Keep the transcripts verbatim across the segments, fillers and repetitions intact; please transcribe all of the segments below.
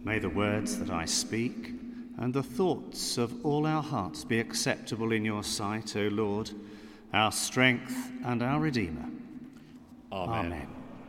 May the words that I speak and the thoughts of all our hearts be acceptable in your sight, O Lord, our strength and our Redeemer. Amen. Amen.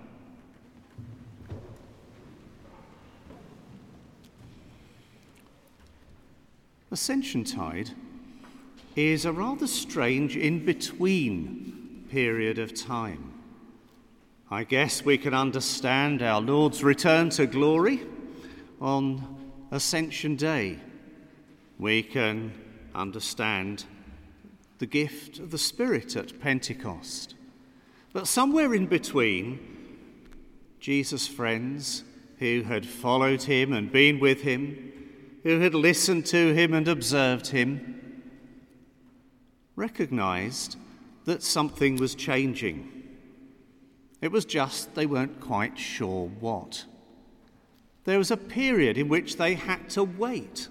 Ascensiontide is a rather strange in-between period of time. I guess we can understand our Lord's return to glory on Ascension Day. We can understand the gift of the Spirit at Pentecost. But somewhere in between, Jesus' friends who had followed him and been with him, who had listened to him and observed him, recognized that something was changing. It was just they weren't quite sure what. There was a period in which they had to wait.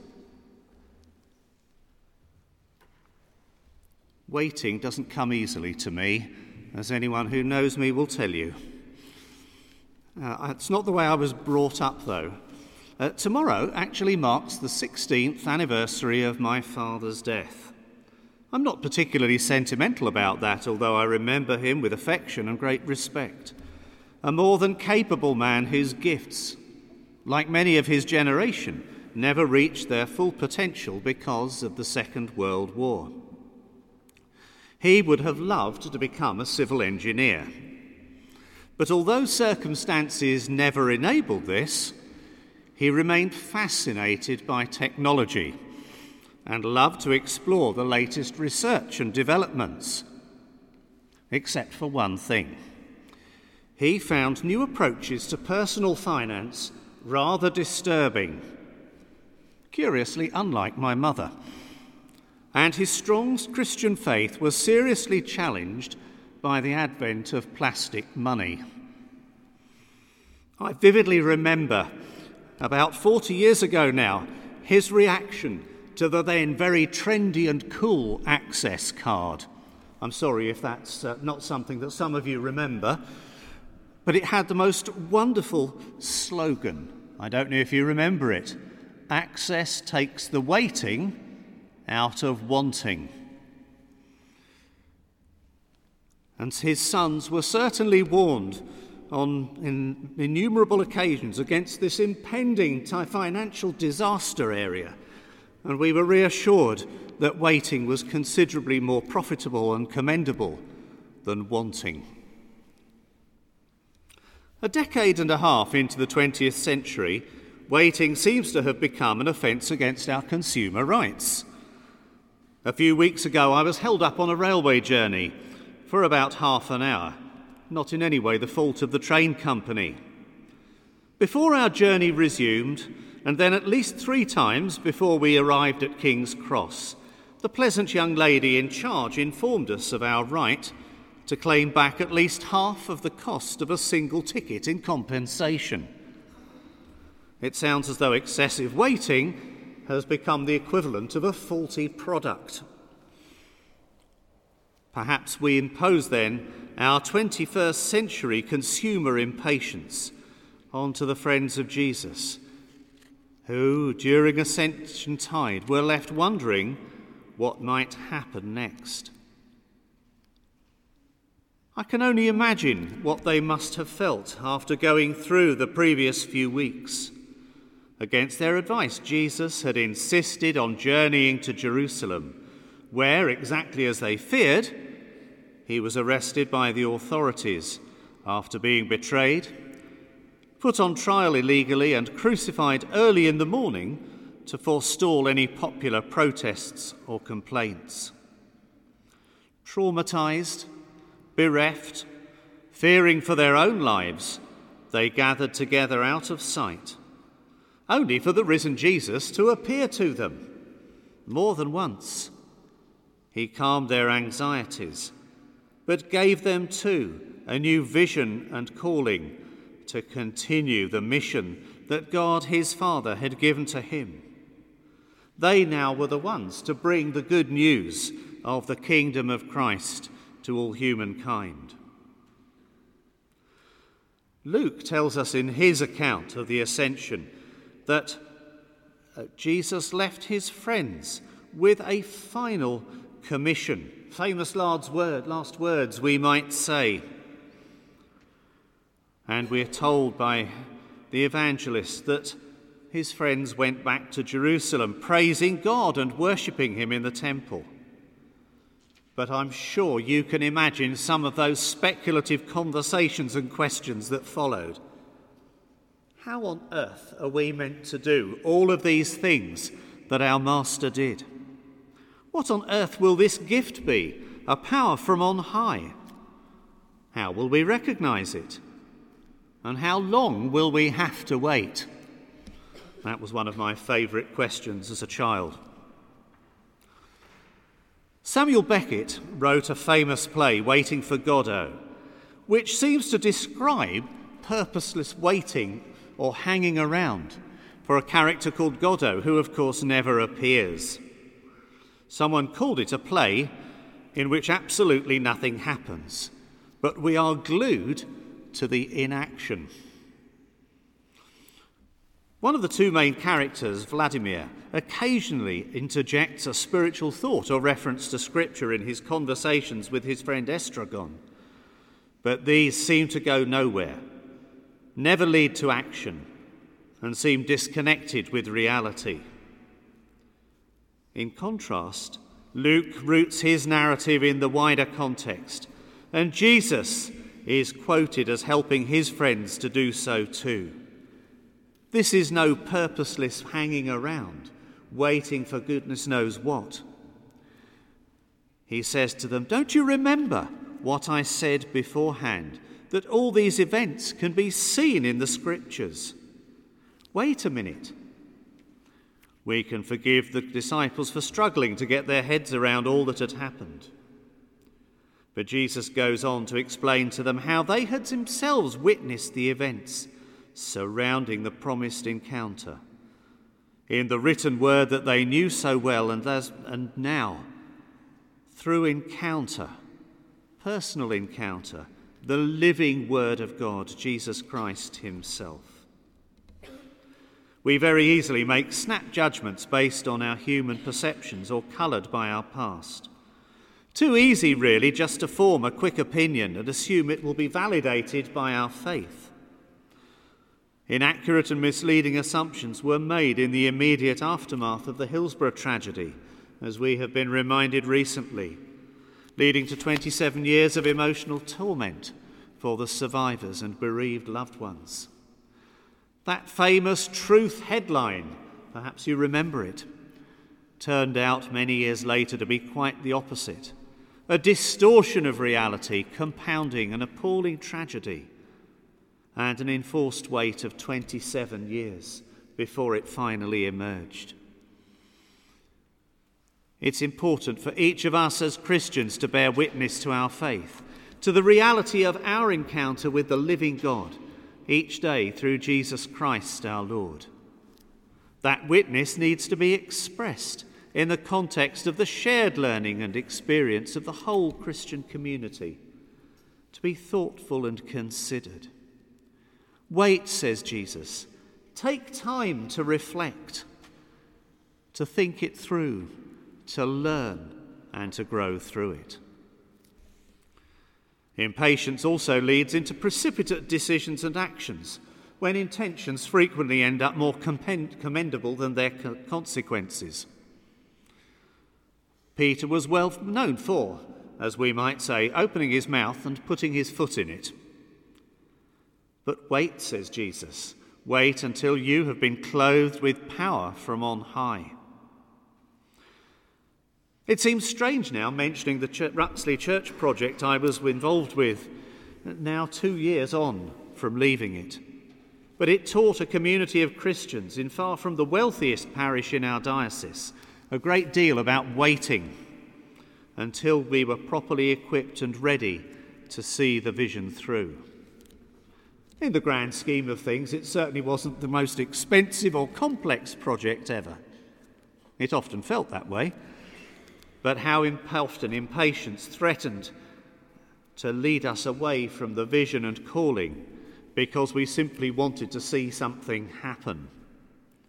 Waiting doesn't come easily to me, as anyone who knows me will tell you. Uh, it's not the way I was brought up, though. Uh, tomorrow actually marks the sixteenth anniversary of my father's death. I'm not particularly sentimental about that, although I remember him with affection and great respect. A more than capable man whose gifts, like many of his generation, never reached their full potential because of the Second World War. He would have loved to become a civil engineer. But although circumstances never enabled this, he remained fascinated by technology and loved to explore the latest research and developments. Except for one thing. He found new approaches to personal finance rather disturbing, curiously unlike my mother. And his strong Christian faith was seriously challenged by the advent of plastic money. I vividly remember, about forty years ago now, his reaction to the then very trendy and cool Access card. I'm sorry if that's uh, not something that some of you remember, but it had the most wonderful slogan. I don't know if you remember it. Access takes the waiting out of wanting. And his sons were certainly warned on in innumerable occasions against this impending financial disaster area. And we were reassured that waiting was considerably more profitable and commendable than wanting. A decade and a half into the twentieth century, waiting seems to have become an offence against our consumer rights. A few weeks ago, I was held up on a railway journey for about half an hour, not in any way the fault of the train company. Before our journey resumed, and then at least three times before we arrived at King's Cross, the pleasant young lady in charge informed us of our right to claim back at least half of the cost of a single ticket in compensation. It sounds as though excessive waiting has become the equivalent of a faulty product. Perhaps we impose then our twenty-first century consumer impatience onto the friends of Jesus, who, during Ascensiontide, were left wondering what might happen next. I can only imagine what they must have felt after going through the previous few weeks. Against their advice, Jesus had insisted on journeying to Jerusalem, where, exactly as they feared, he was arrested by the authorities after being betrayed, put on trial illegally and crucified early in the morning to forestall any popular protests or complaints. Traumatized, bereft, fearing for their own lives, they gathered together out of sight, only for the risen Jesus to appear to them more than once. He calmed their anxieties, but gave them too a new vision and calling to continue the mission that God his Father had given to him. They now were the ones to bring the good news of the kingdom of Christ to all humankind. Luke tells us in his account of the ascension that uh, Jesus left his friends with a final commission. Famous last word, last words, we might say. And we're told by the evangelist that his friends went back to Jerusalem, praising God and worshipping him in the temple. But I'm sure you can imagine some of those speculative conversations and questions that followed. How on earth are we meant to do all of these things that our Master did? What on earth will this gift be, a power from on high? How will we recognize it? And how long will we have to wait? That was one of my favourite questions as a child. Samuel Beckett wrote a famous play, Waiting for Godot, which seems to describe purposeless waiting or hanging around for a character called Godot, who of course never appears. Someone called it a play in which absolutely nothing happens, but we are glued to the inaction. One of the two main characters, Vladimir, occasionally interjects a spiritual thought or reference to Scripture in his conversations with his friend Estragon. But these seem to go nowhere, never lead to action, and seem disconnected with reality. In contrast, Luke roots his narrative in the wider context, and Jesus is quoted as helping his friends to do so too. This is no purposeless hanging around, waiting for goodness knows what. He says to them, "Don't you remember what I said beforehand, that all these events can be seen in the Scriptures? Wait a minute." We can forgive the disciples for struggling to get their heads around all that had happened. But Jesus goes on to explain to them how they had themselves witnessed the events surrounding the promised encounter in the written word that they knew so well, and, as, and now, through encounter, personal encounter, the living word of God, Jesus Christ himself. We very easily make snap judgments based on our human perceptions or coloured by our past. Too easy, really, just to form a quick opinion and assume it will be validated by our faith. Inaccurate and misleading assumptions were made in the immediate aftermath of the Hillsborough tragedy, as we have been reminded recently, leading to twenty-seven years of emotional torment for the survivors and bereaved loved ones. That famous Truth headline, perhaps you remember it, turned out many years later to be quite the opposite, a distortion of reality compounding an appalling tragedy, and an enforced wait of twenty-seven years before it finally emerged. It's important for each of us as Christians to bear witness to our faith, to the reality of our encounter with the living God each day through Jesus Christ our Lord. That witness needs to be expressed in the context of the shared learning and experience of the whole Christian community, to be thoughtful and considered. Wait, says Jesus. Take time to reflect, to think it through, to learn and to grow through it. Impatience also leads into precipitate decisions and actions, when intentions frequently end up more commendable than their consequences. Peter was well known for, as we might say, opening his mouth and putting his foot in it. But wait, says Jesus, wait until you have been clothed with power from on high. It seems strange now mentioning the Ch- Rutsley Church project I was involved with, now two years on from leaving it. But it taught a community of Christians in far from the wealthiest parish in our diocese a great deal about waiting until we were properly equipped and ready to see the vision through. In the grand scheme of things, it certainly wasn't the most expensive or complex project ever. It often felt that way. But how often impatience threatened to lead us away from the vision and calling because we simply wanted to see something happen.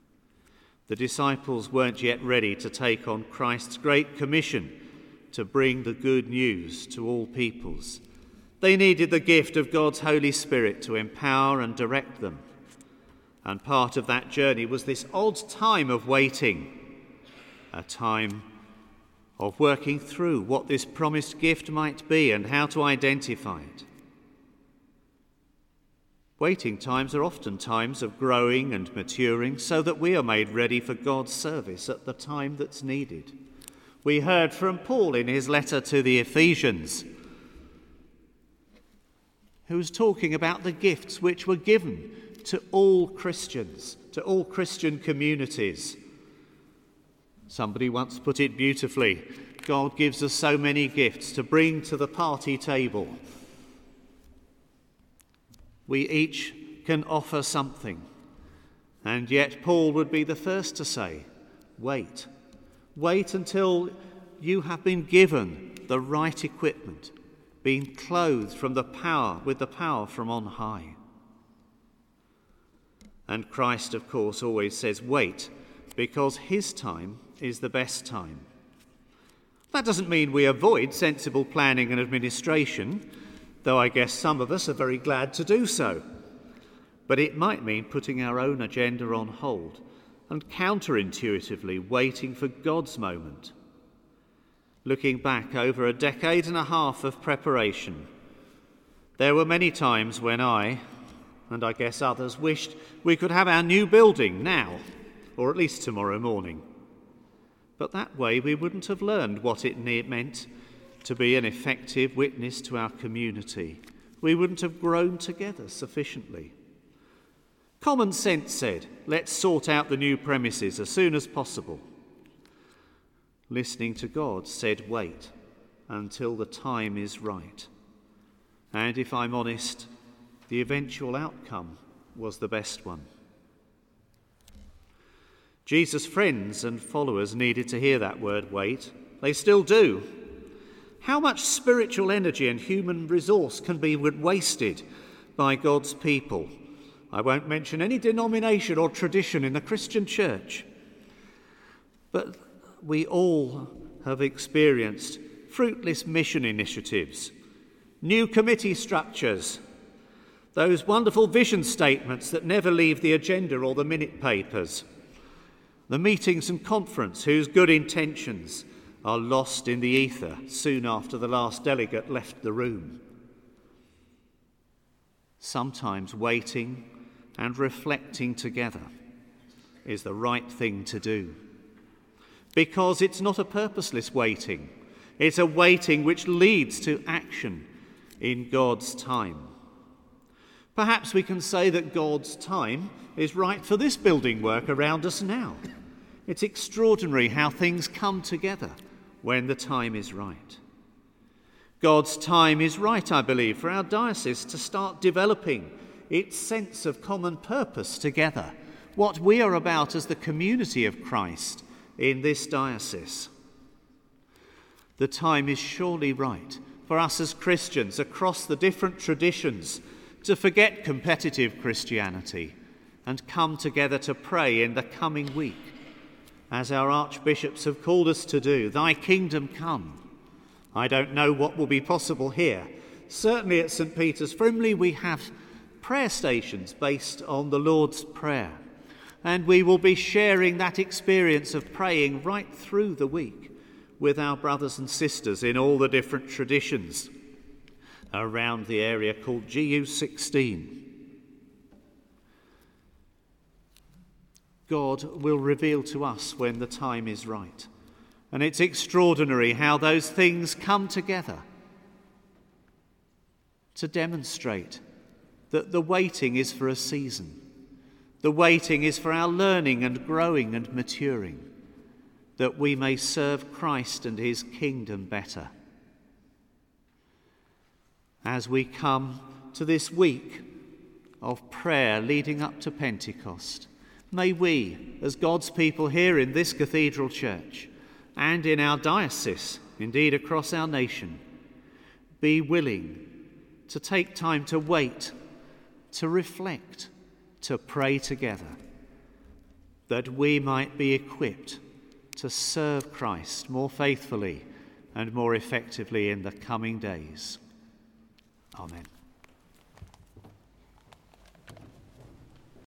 The disciples weren't yet ready to take on Christ's great commission to bring the good news to all peoples. They needed the gift of God's Holy Spirit to empower and direct them. And part of that journey was this odd time of waiting, a time of working through what this promised gift might be and how to identify it. Waiting times are often times of growing and maturing so that we are made ready for God's service at the time that's needed. We heard from Paul in his letter to the Ephesians, who was talking about the gifts which were given to all Christians, to all Christian communities. Somebody once put it beautifully, God gives us so many gifts to bring to the party table. We each can offer something, and yet Paul would be the first to say, wait. Wait until you have been given the right equipment, being clothed from the power, with the power from on high. And Christ, of course, always says, wait, because his time is the best time. That doesn't mean we avoid sensible planning and administration, though I guess some of us are very glad to do so. But it might mean putting our own agenda on hold and counterintuitively waiting for God's moment. Looking back over a decade and a half of preparation, there were many times when I, and I guess others, wished we could have our new building now, or at least tomorrow morning. But that way we wouldn't have learned what it meant to be an effective witness to our community. We wouldn't have grown together sufficiently. Common sense said, let's sort out the new premises as soon as possible. Listening to God said, wait until the time is right. And if I'm honest, the eventual outcome was the best one. Jesus' friends and followers needed to hear that word, wait. They still do. How much spiritual energy and human resource can be wasted by God's people? I won't mention any denomination or tradition in the Christian church. But we all have experienced fruitless mission initiatives, new committee structures, those wonderful vision statements that never leave the agenda or the minute papers, the meetings and conference whose good intentions are lost in the ether soon after the last delegate left the room. Sometimes waiting and reflecting together is the right thing to do, because it's not a purposeless waiting. It's a waiting which leads to action in God's time. Perhaps we can say that God's time is right for this building work around us now. It's extraordinary how things come together when the time is right. God's time is right, I believe, for our diocese to start developing its sense of common purpose together, what we are about as the community of Christ in this diocese. The time is surely right for us as Christians across the different traditions to forget competitive Christianity and come together to pray in the coming week, as our archbishops have called us to do, thy kingdom come. I don't know what will be possible here. Certainly at St Peter's Frimley we have prayer stations based on the Lord's Prayer, and we will be sharing that experience of praying right through the week with our brothers and sisters in all the different traditions around the area called G U sixteen. God will reveal to us when the time is right. And it's extraordinary how those things come together to demonstrate that the waiting is for a season. The waiting is for our learning and growing and maturing, that we may serve Christ and his kingdom better. As we come to this week of prayer leading up to Pentecost, may we, as God's people here in this cathedral church and in our diocese, indeed across our nation, be willing to take time to wait, to reflect, to pray together, that we might be equipped to serve Christ more faithfully and more effectively in the coming days. Amen.